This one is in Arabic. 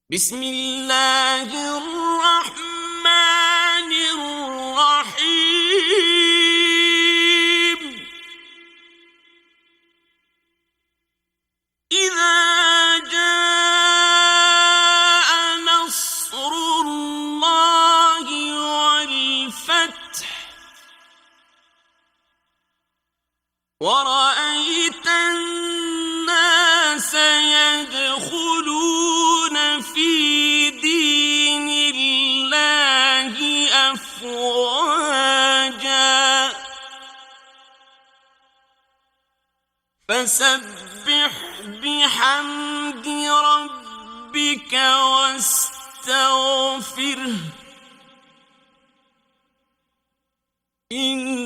بسم الله الرحمن الرحيم إذا جاء نصر الله والفتح ورأيت الناس يدخلون في دين الله أفواجا فسبح بحمد ربك واستغفره